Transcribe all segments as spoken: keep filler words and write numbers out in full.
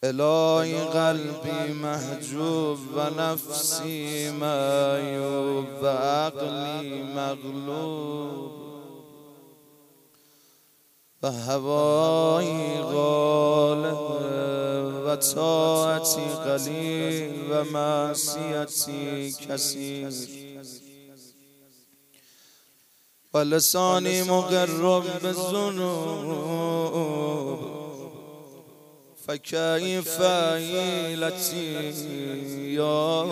الهی قلبی محجوب و نفسی معیوب و عقلی مغلوب و هوایی غالب و طاعتی قلیل و معصیتی کثیر و لسانی مقر بالذنوب فکیف حیلتی یا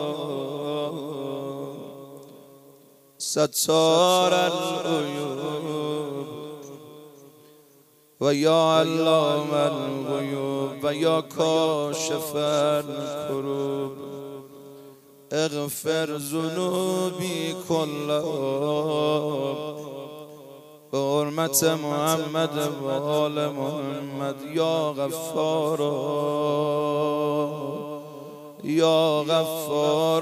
ستار العیوب و یا علام الغیوب و یا کاشف الکروب اغفر ذنوبی کلها به حرمت محمد و آل محمد یا غفار یا غفار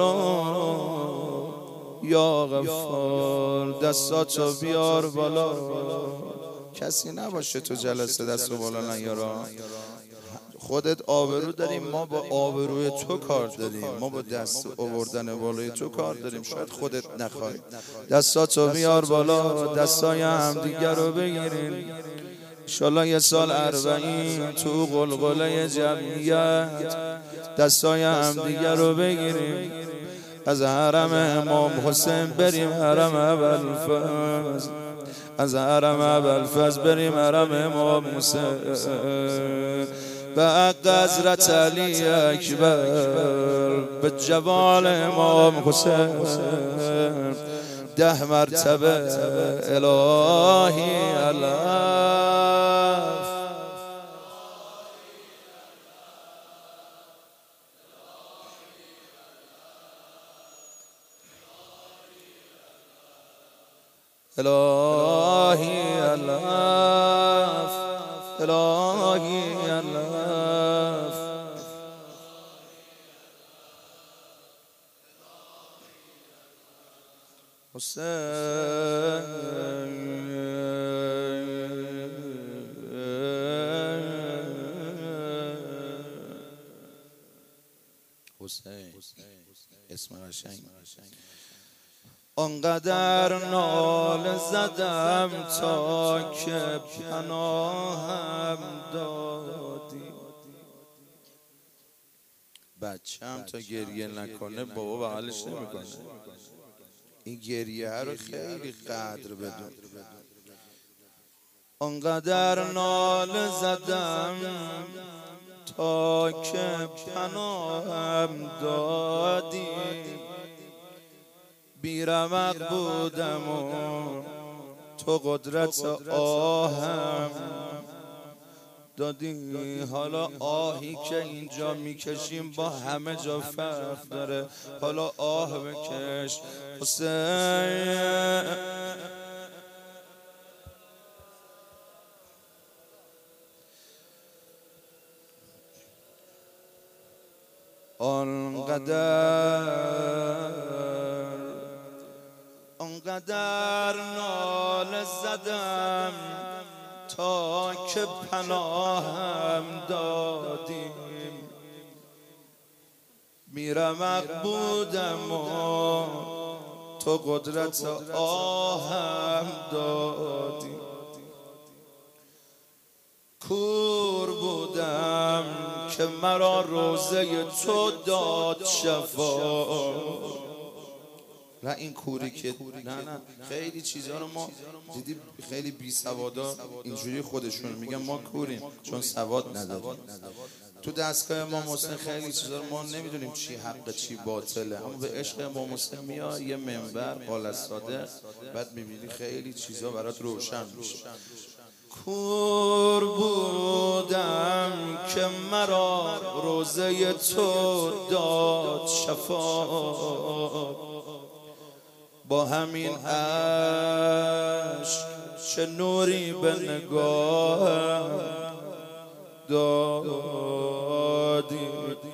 یا غفار. دستاتو بیار بالا، کسی نباشه تو جلسه دستو بالا نیارا. خودت آبرو داریم، ما با آبروی تو کار داریم، ما با دست آوردن بالای تو کار داریم. شاید خودت نخوای. دستاتو بیار بالا، دستای همدیگر رو بگیرین. انشالله یه سال اربعین تو قلقله جمعیت دستای همدیگر رو بگیریم. از حرم امام حسین بریم حرم ابوالفضل، از حرم ابوالفضل بریم حرم امام حسین، به حق حضرت علی اکبر، به جوال امام حسین ده مرتبه الهی علف الهی علف الهی علف حسین حسین اسم قشنگ. آنقدر ناله زدم تا که پناهم دادی. بچه‌م تا گریه نکنه بابا بغلش نمیکنه. این گریه رو خیلی قدر بدون. آنقدر ناله زدم تا که پناهم دادی. بیرمق بودم و تو قدرت آهم دادی. حالا آهی که اینجا میکشیم با همه جا فرق داره. حالا آه بکش حسین. آنقدر آنقدر ناله زدم تا که پناهم دادیم. بیرمق بودم و تو قدرت آهم دادی. کور بودم که مرا روزه تو داد شفا. نه این کوری که نه نه خیلی چیزا رو ما دیدی، خیلی بی سوادا اینجوری خودشون میگن ما کوریم چون سواد نداریم. تو دستگاه امام حسین خیلی چیزا رو ما نمیدونیم چی حق چی باطله، اما به عشق امام حسین میای یه منبر قال صادق بعد میبینی خیلی چیزا برات روشن میشه. کور بودم که مرا روزه تو داد شفا. با همین عشق چه نوری به نگاهم دادی.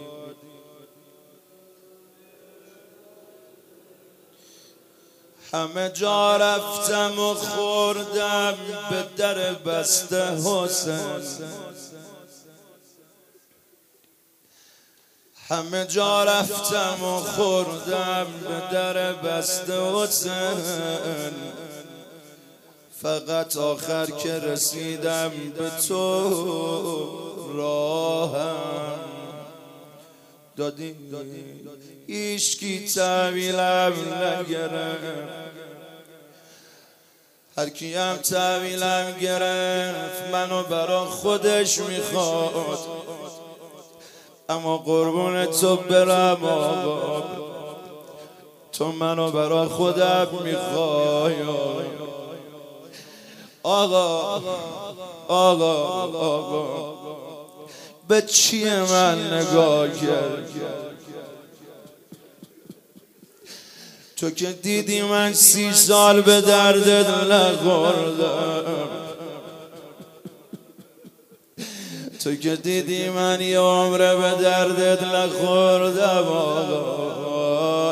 همه جا رفتم و خوردم به در بسته حسین. همه جا رفتم و خوردم به در بسته حسین، فقط آخر که رسیدم به تو راهم دادی. هیچکی تحویلم نگرفت، هر کیم تحویلم گرفت منو برا خودش میخواد، اما قربون تو برم آقا، تو منو برا خودم میخوای آقا. آقا آقا به چیه من نگاه کرد؟ تو که دیدی من سی سال به دردت نخوردم، تو که دیدی من یه عمره به دردت نخوردم آقا.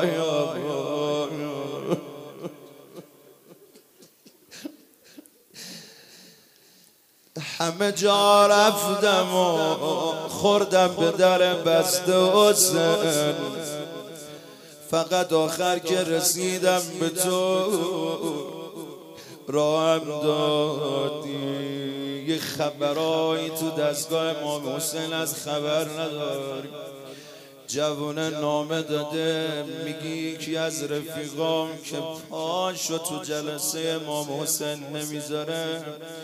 همه جا رفتم و خوردم به در بسته حسین، فقط آخر که رسیدم به تو راهم دادی. یه خبرایی تو دستگاه امام حسین از خبر نداری، جوونه نامه داده میگی یکی از رفیقام که پاشو تو جلسه امام حسین نمیذاره،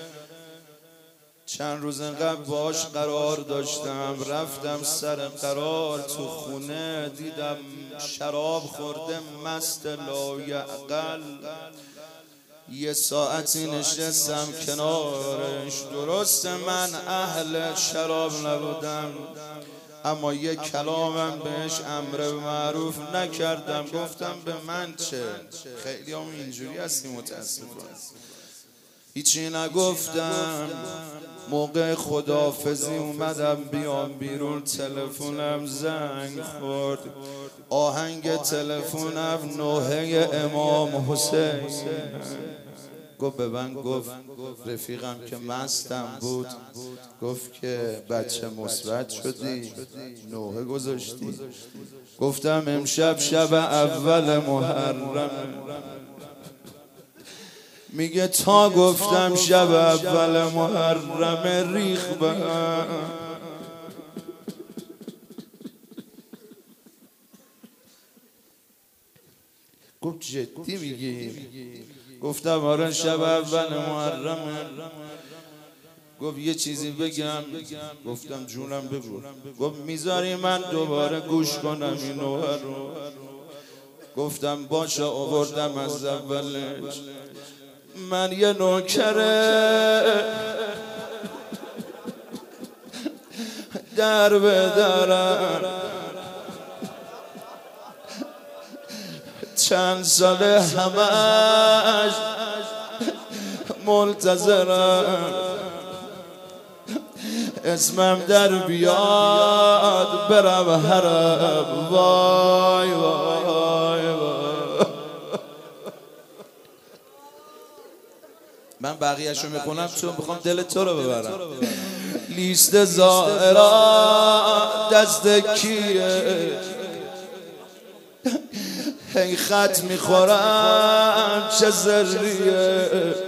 چند روز قبل باش قرار داشتم، رفتم سر قرار تو خونه دیدم شراب خورده مست لایعقل، یه ساعتی نشستم کنارش. درسته من اهل شراب نبودم، اما یه کلامم بهش امر معروف نکردم، گفتم به من چه، خیلی هم اینجوری هستی متاسفم، هیچی نگفتم. موقع خداحافظی اومدم بیام بیرون، تلفنم زنگ خورد، آهنگ تلفنم نوحه امام حسین. گفت به من، گفت رفیقم که مستم بود، گفت که بچه مثبت شدی نوحه گذاشتی. گفتم امشب شب اول محرم. میگه تا گفتم شب اول محرم ریخ به گفت جدی میگی؟ گفتم آره شب اول محرم. گفت یه چیزی بگم؟ گفتم جونم بگو. گفت میذاری من دوباره گوش کنم اینو رو؟ گفتم باشه. آوردم از اولش. من یه نوکره در بدرم، چند ساله همش منتظرم اسمم در بیاد برم حرم. وای وای وای. من بقیه‌شو میکنم چون میخوام دل تو رو ببرم. لیست زائرا دست کیه؟ هی خط میخورم چه ذریه،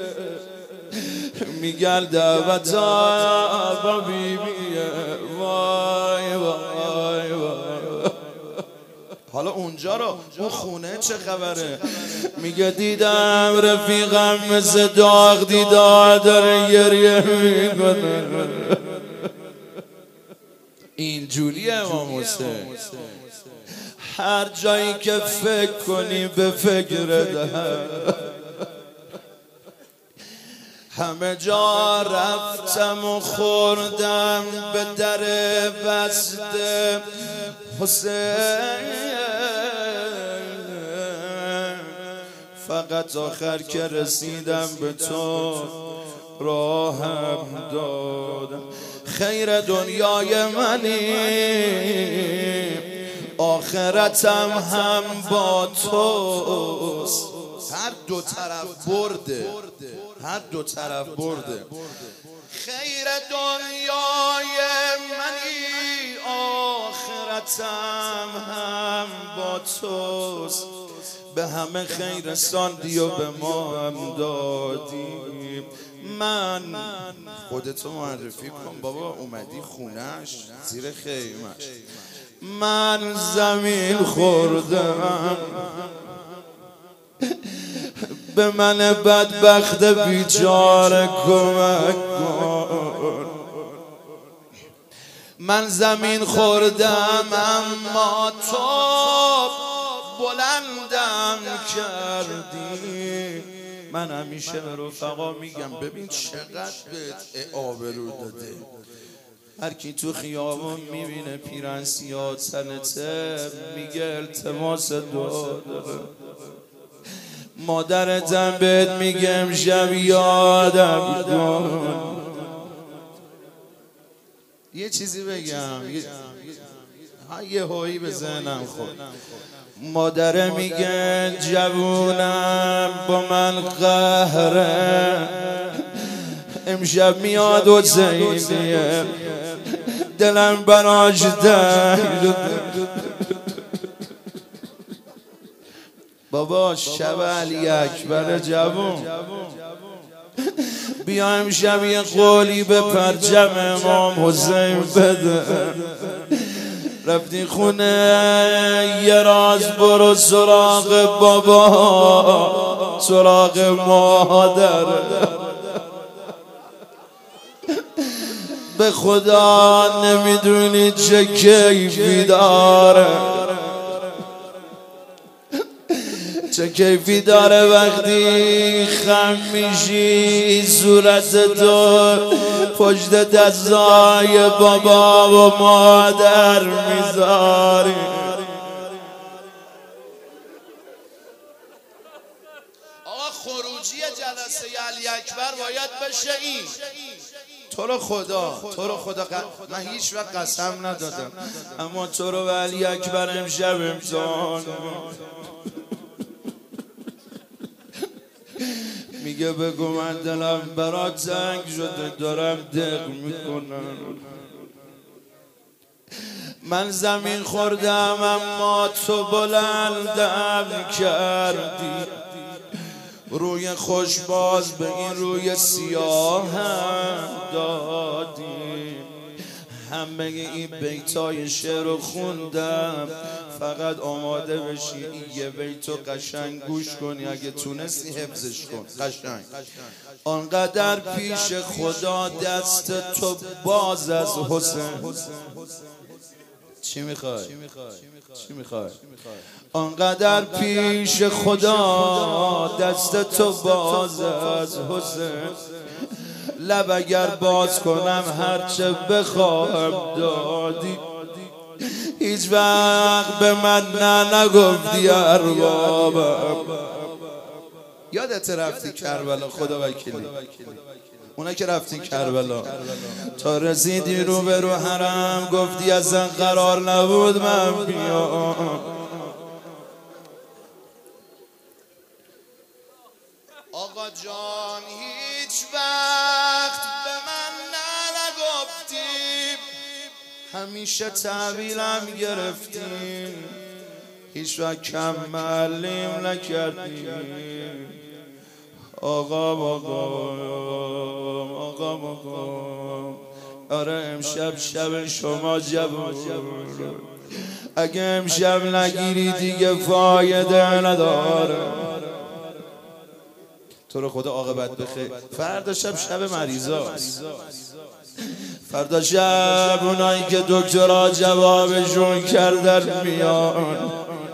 میگل دعوتا با بیبیه. وای وای وای. حالا اونجا رو، اون خونه چه خبره؟ میگه دیدم رفیقم مثل داغ دیدار داره گریه میکنه. اینجوریه امام حسین. هر جایی که فکر کنی به فکر ده، همه جا رفتم و خوردم به در بسته حسین، فقط آخر که رسیدم به تو راهم دادم. خیر دنیای منی آخرتم هم با توست. هر دو طرف برده، هر دو طرف برده. خیر دنیای منی آخرتم خاتم هم با توست، به همه خیر رساندی و به ما هم دادی. من خودتو معرفی کن بابا، اومدی خونش زیر خیمش. من زمین خوردم، به من بدبخت بیچاره کمک کن. من زمین خوردم اما تو بلندم کردی. من همیشه به رفقا میگم ببین چقدر بهت آبرو داده. هر کی تو خیابون میبینه پیرن سیاه تنته میگه التماس دعا داره. مادرتم بهت میگه امشب یادم کن. یه چیزی بگم، یه, یه هایی به ذهنم خورد. مادر میگه جوونم با من قهره، امشب میاد و زیدیه دلم براش درد. بابا شب علی اکبر جوون، بیا امشب یه قولی به پرچم امام حسین بده. رفتی خونه یه راز برو سراغ بابا، سراغ مادر. به خدا نمیدونی چه کیفی داره، چه کیفی داره وقتی خم میشی صورت تو پشت دستای بابا و مادر میذاری. آقا خروجی جلسه علی اکبر باید بشه این. تو رو خدا، تو رو خدا ق... من هیچ وقت قسم ندادم، اما تو رو علی اکبر امشب امتحان. میگه بگو من دلم برات تنگ شده دارم دق میکنم. من زمین خوردم اما تو بلندم کردی. روی خوشباز به این روی سیاه هم دادی. همه این بیتای شعر رو خوندم فقط آماده بشی یه بیتو قشنگ گوش کنی، اگه تونستی حفظش کن قشنگ. آنقدر پیش خدا دست تو باز از حسین. چی میخوای؟ چی میخوای؟ آنقدر پیش خدا دست تو باز از حسین. لب اگر باز کنم هرچه بخوام دادی. هیچ وقت به من نه نگفتی اربابم. یادت رفتی کربلا؟ خدا وکیلی اونا که رفتین کربلا تا رسیدی رو به رو حرم گفتی اصلا قرار نبود من بیام. آقا جان هیچ وقت به من نگفتی، همیشه تحویلم گرفتی، هیچ وقت کم معلم نکردی. آقا آقا آقا آقا آره امشب شب شما جوون، اگه امشب نگیری دیگه فایده نداره. تو رو خدا عاقبت بخیر. فردا شب شب مریضاست. فردا شب اونایی که دکترها جوابشون کردن میان.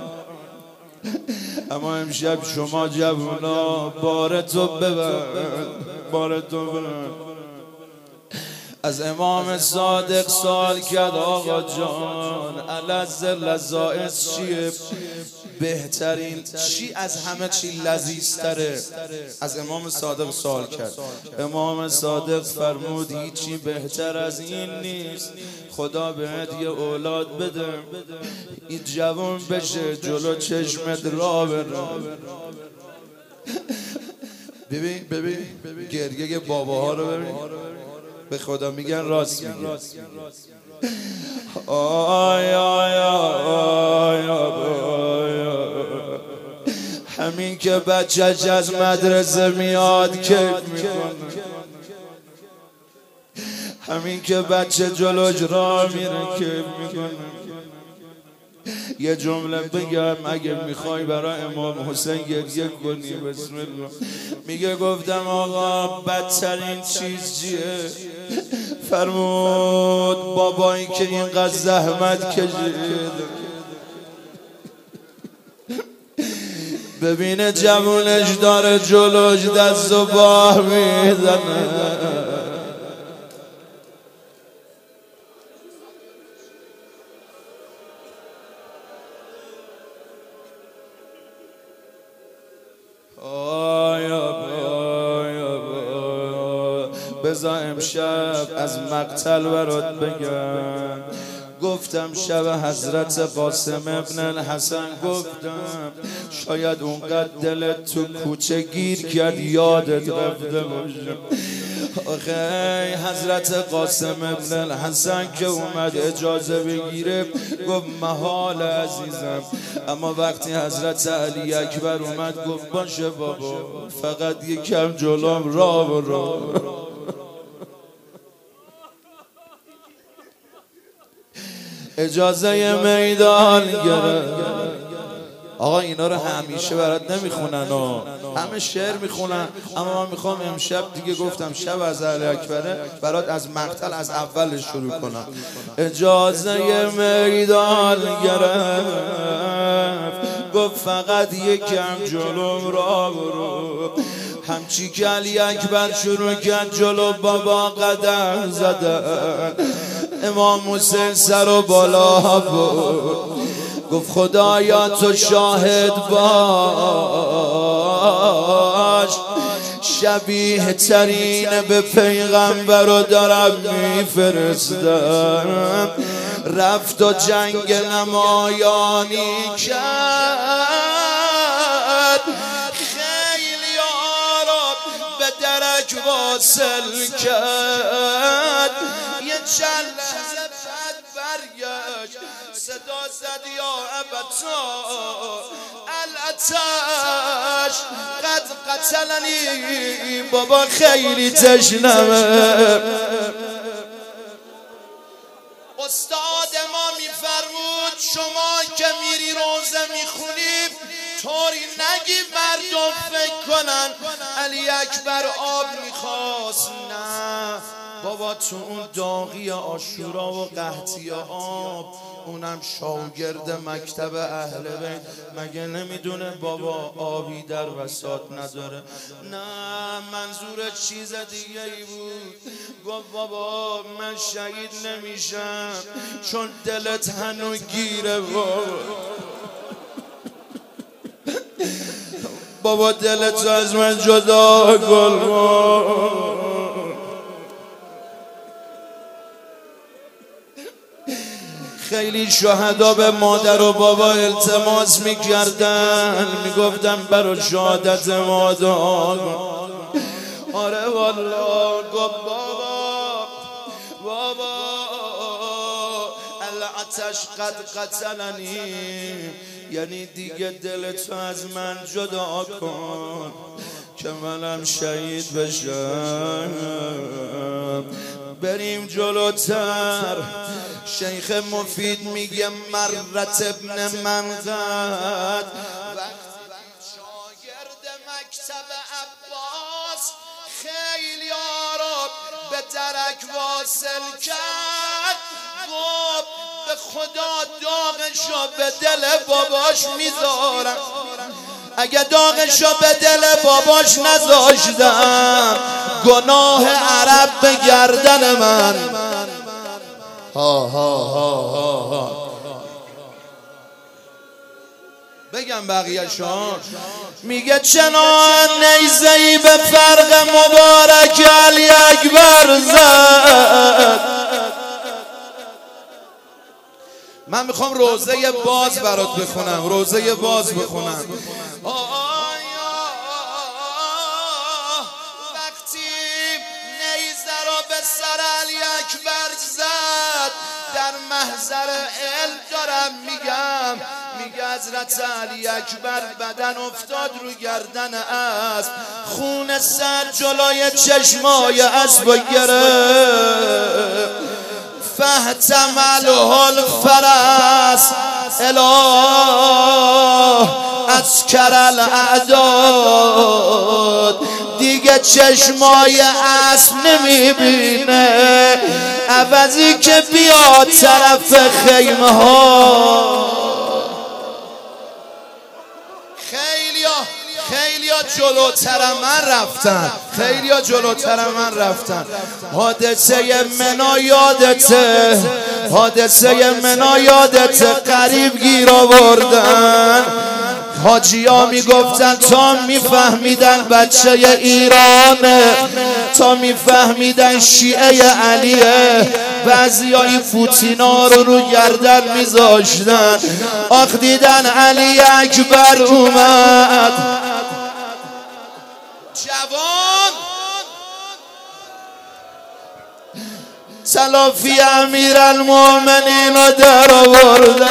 اما امشب شما جوونا بار تو ببند، بار تو ببند. از امام صادق سوال کرد آقا جان الذ لذائذ چیه؟ بهترین چی از همه چی لذیذتره؟ از امام صادق سوال کرد. امام صادق فرمود هیچی بهتر از این نیست، خدا بهت یه اولاد بده این جوان بشه جلو چشمت را بره. ببین ببین گریه باباها رو ببین، به خدا میگن راست میگن. آی آی آی همین که بچه‌ش از مدرسه میاد کیف میکنه، همین که بچه جلوش را میره کیف میکنه. یه جمله بگم اگه میخوای برای امام حسین گریه کنی بسم الله. میگه گفتم آقا بدترین چیز چیه؟ فرمود بابایی که اینقدر زحمت کشید ببینه جوونش داره جلوش دست و باه میزنه. بذار امشب از مقتل برات بگم. گفتم شب حضرت قاسم ابن الحسن گفتم شاید اونقدر دلت تو کوچه گیر کرد یادت رفته باشه. آخه حضرت قاسم ابن الحسن که اومد اجازه بگیره گفت محال عزیزم، اما وقتی حضرت علی اکبر اومد گفت باشه بابا فقط یکم جلوم را برو. اجازه میدان گرفت. آقا اینا رو همیشه برات نمیخونن و همه شعر میخونن، اما من میخوام امشب دیگه گفتم شب از علی اکبره برات از مقتل از اولش شروع کنم. اجازه میدان گرفت گفت فقط یکم جلوم را برو. همچی که علی اکبر شروع کرد جلو بابا قدم زدن، امام حسین سر و بالا بود گفت خدایا تو شاهد باش، شبیه ترین به پیغمبر رو دارم میفرستم. رفت و جنگ نمایانی کرد، خیلی آرام به درک واصل کرد. یه چند لحظه بعد برگشت صدا زد یا ابتا الاتش قد قتلنی، بابا خیلی تشنمه. استاد ما میفرمود شما که میری روزه میخونی طوری نگی مردم فکر کنن علی اکبر آب میخواست. نه بابا تو اون داغی عاشورا و قحطی آب اونم شاگرد مکتب اهل بیت مگه نمیدونه بابا آبی در وساط نداره؟ نه منظور چیز دیگه ای بود. گفت بابا من شهید نمیشم چون دلت هنو گیره بابا. بابا دلت از من جدا کن. خیلی شهدا به مادر و بابا التماس میکردن، میگفتن برای شهادت مادر. آره والله گفت بابا بابا الاتش قد قتلنی، یعنی دیگه دلتو از من جدا کن که منم شهید بشم. بریم جلوتر. شیخ مفید میگه مرت ابن منقد شاگرد مکتب عباس خیلی آرام به درک واصل کرد. گفت به خدا داغشو به دل باباش میذارم، اگه داغشو به دل باباش نذاشتم گناه عرب به گردن من. ها ها ها ها ها بگم بقیه شان. میگه چنان نیزه‌ای به فرق مبارک علی اکبر زد. من میخوام روزه باز برات بخونم، روزه باز بخونم. وقتی نیزه را به سر علی اکبر زد محضر علم دارم میگم. میگه حضرت علی اکبر بدن افتاد رو گردن اسب، خون سر جلوی چشمای اسب گرفت. فاحتمله الفرس اله اسکر الاعداد. دیگه چشمای اسب نمیبینه، عوضی که بیاد طرف خیمه ها. خیلیا جلوتر من رفتن، خیلیا جلوتر من رفتن. حادثه منا یادته، حادثه منا یادته، قریب گیر آوردن. حاجی ها میگفتن تا میفهمیدن بچه ایرانه، تا میفهمیدن شیعه علیه، بعضی های پوتینا رو رو گردن میذاشتن. آخ دیدن علی اکبر اومد جوان، سلافی امیر المؤمنین رو در آوردن.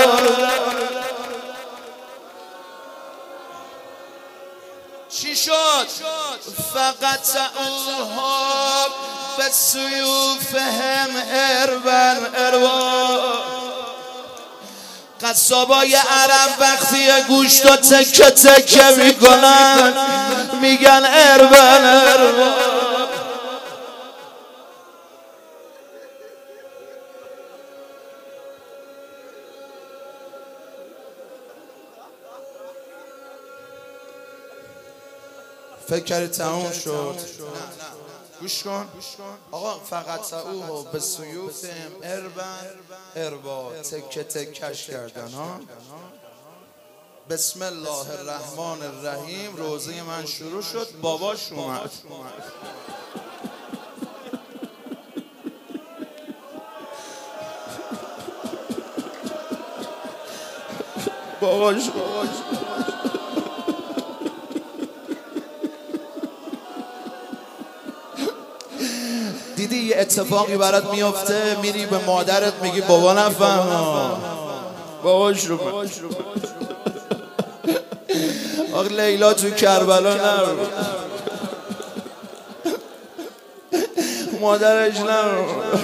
چی شد؟ فقط اوها به سیوفهم اربن اروا. قصابای عرب وقتی گوشت و تکه تکه میکنن میگن اربن اروا. فکر کردی تموم شد؟ گوش کن آقا، فقط او به سیوفهم اربن اربا، تکه تکش کردن ها. بسم الله الرحمن الرحیم. روزه من شروع شد، باباش اومد. باباش باباش دیدی یه اتفاقی برات میفته، میری به مادرت میگی بابا نفهم، باباش رو آخ لیلا تو کربلا نرو، مادرش نرو.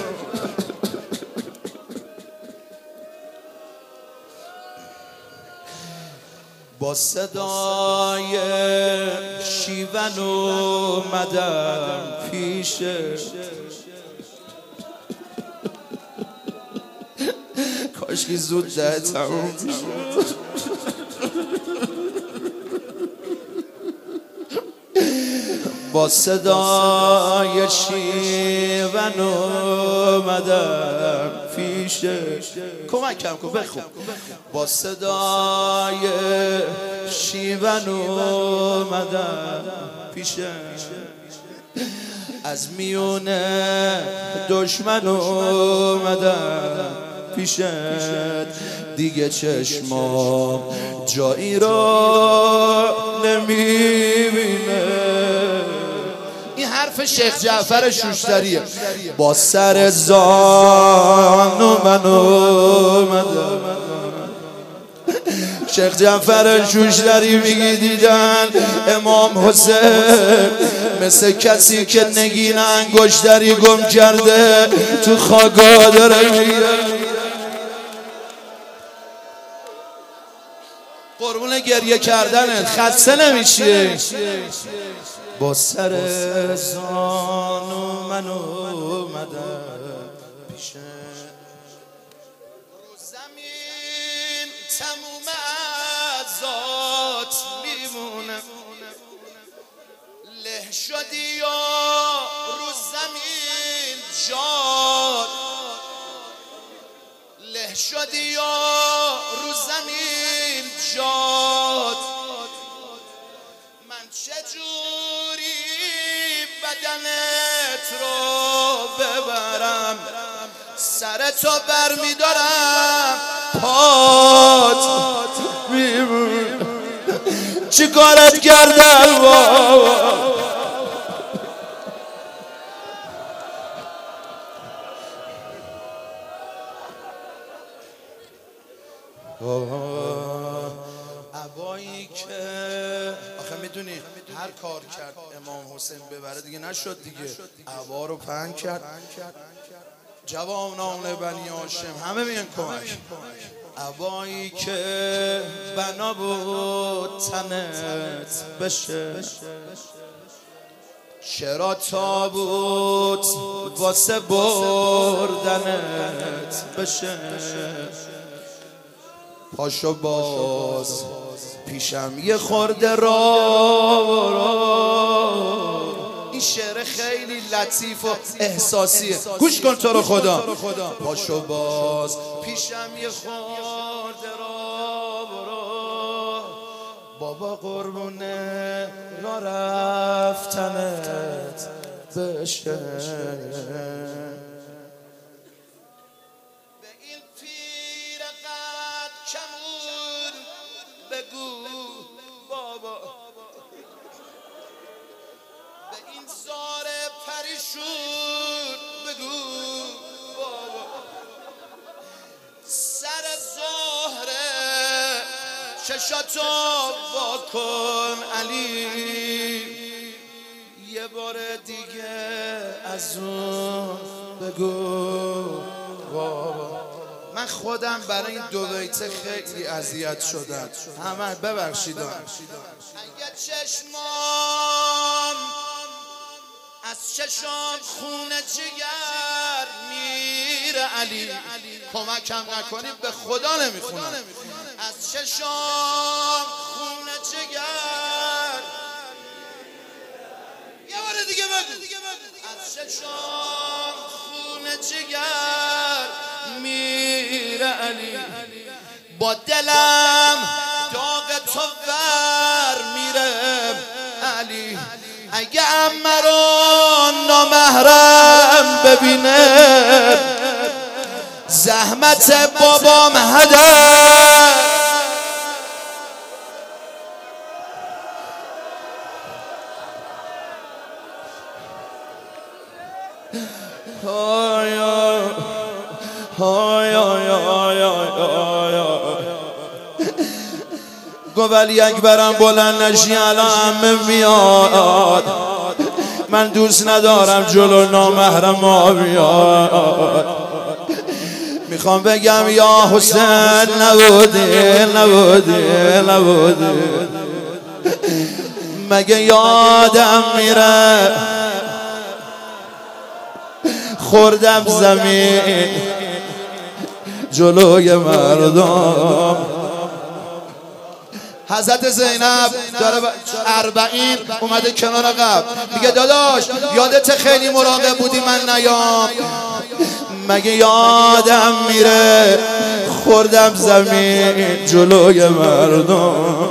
با صدای شیون اومدم پیشه، کاشکی زود ده تموم شد. با صدای شیون اومدم پیشه، کمکم کن بخون. با صدای شیون اومدم پیشه، از میونه دشمن اومدم پیشت، دیگه چشمام جایی را نمیبینه. این حرف شیخ جعفر شوشتریه. با سر زانو من اومدم. شیخ جعفر شوشتری میگی دیدن امام حسین مثل کسی که نگین انگشتری گم کرده تو خاکا داره میره. قربون گریه کردنت خسته نمیشی. با سر زانو من اومدم پیشه، رو زمین تموم ذات میمونه، له شدی یا رو زمین جان، له شدی یا رو زمین جان. من چجوری بدنت رو ببرم، سر تو بر میدارم پات میمون. چی کارت کردن بابا؟ عبایی که آخه میدونی هر کار کرد امام حسین ببره دیگه نشد دیگه، عبا رو پهن کرد. جوانان بنی هاشم همه میان کمک. عبایی که بنا بود تنت بشه، چرا تابوت واسه بردنت بشه. پاشو باز پیشم یه خورده را. این شعر خیلی لطیف و احساسیه، گوش کن تو رو خدا. پاشو باز پیشم یه خورده را برو، بابا قربونه را رفتنت بشه. بگو بابا به این زار پریشون بگو بابا، سر زهره چشاتو واکن علی، یه بار دیگه از اون بگو بابا. من خودم برای این دو بیته خیلی اذیت شدم، همه ببخشید. اگه چشمام از چشام خونه جگر میره علی، کمکم نکنی به خدا نمیخونم. از چشام خونه جگر، یه بار دیگه بگو. از چشام خونه جگر میره علی، با دلم داغ تو ور میره علی. اگه عمه رو نامحرم ببینه، زحمت بابام هدر. گو ولی اکبرم بلند نشی الان عمه میاد، من دوست ندارم جلو نامحرم ها بیاد. میخوام بگم یا حسین نبودی نبودی نبودی، مگه یادم میره خوردم زمین جلوی مردم. حضرت زینب داره اربعین اومده کنار قبر، میگه داداش یادت خیلی مراقب بودی من نیام، مگه یادم میره خوردم زمین جلوی مردم.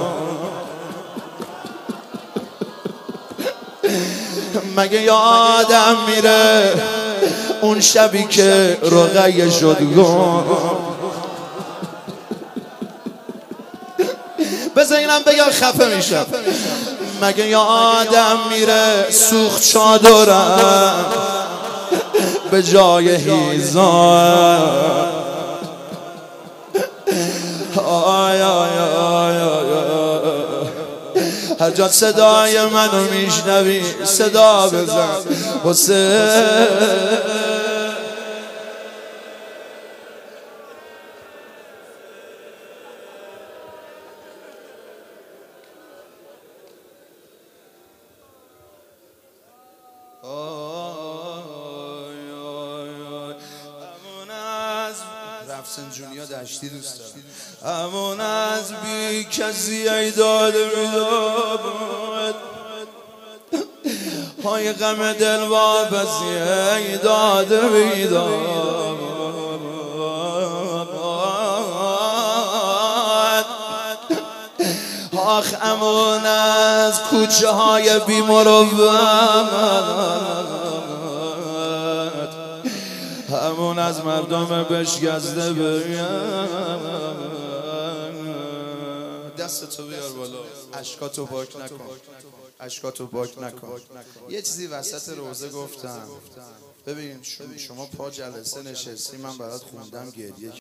مگه یادم میره اون شبی که رقیه شد گم. بذار اینم بگم خفه میشم. مگه یادم میره سوخت چادرم به جای هیزم. آی آی آی آی هر جا صدای منو میشنوی صدا بزن حسین. رفسنجونی دشتی دوست دارم. همون از بی کسی ای داده میداد، های غم دل واپسی ای داده میداد. آخ امون از کوچه های بی مروت، همون از مردم بشکسته بگم. دستتو بیار بالا، اشکاتو پاک نکن، اشکاتو پاک نکن. یه چیزی وسط روزه گفتم، ببین شما پا جلسه نشستی من برات خوندم گریه